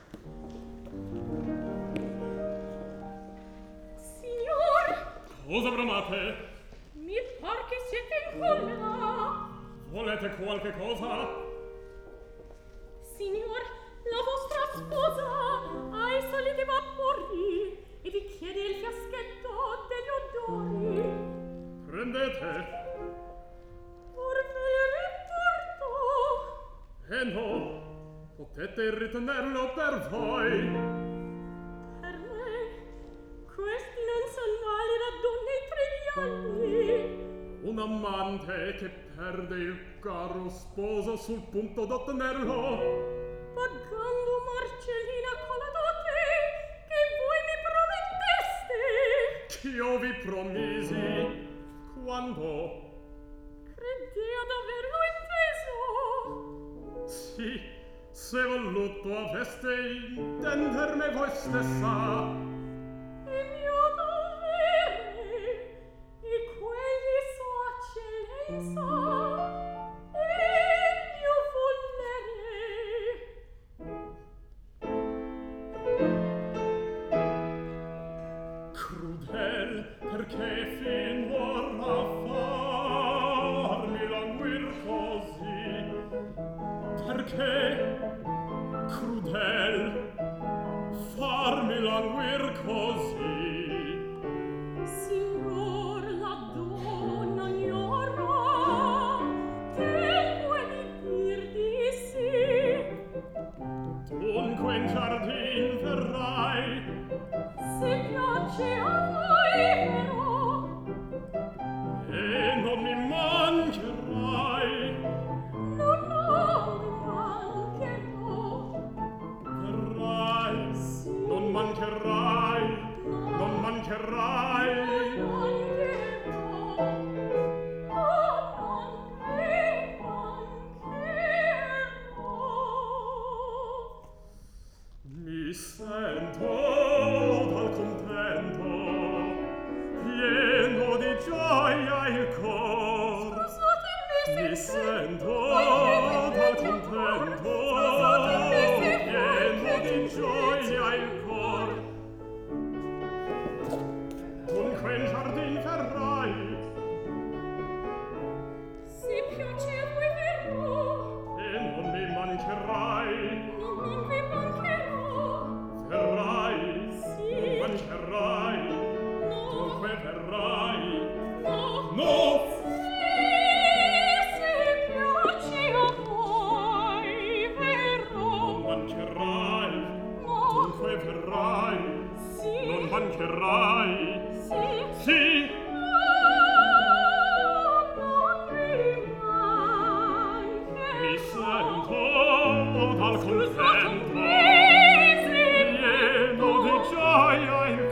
Signor! Cosa bramate? Mi par che siete in collera. Volete qualche cosa? Signor, la vostra sposa ha i soliti vapori e vi chiede il fiaschetto degli odori. Prendete. Orvere porto. No, potete ritenerlo per voi. Per me, questi non sono ali da donne triviali. Un amante che perde il caro sposo sul punto d'ottenerlo. Pagando Marcellina con la dote che voi mi prometteste. Ch'io vi promisi. Quando? Credea d'averlo inteso. Sì, se voluto aveste intenderme voi stessa. È mio dovere, e quegli sua eccellenza è mio volere. Crudel, perché fin vorrà farmi languir così? Perché? Crudel, farmi languir così? Signor, la donna ignora, tempo è di dir di sì. Dunque in giardin verrai, Se piace a voi però, e non mi mancherai. non mi mancherò. Verrai, Sì, non mancherai, non mancherai. mancherò. Oh, non mi mancherò. Mi sento dal contento, pieno di gioia il cor. Mi sento dal contento, pieno di gioia il cor. Dunque in giardin verrai, Se piace a voi verrò, e non mi mancherai. non vi mancherò. Verrai, Sì, mancherai, no, dunque verrai. no. No! Se piace a voi verrò. Non mancherai, No, dunque verrai. sì, Non mancherai. sì. Sì! Non mi Mi mancherò. sento dal contento, Scusatemi, pieno di gioia il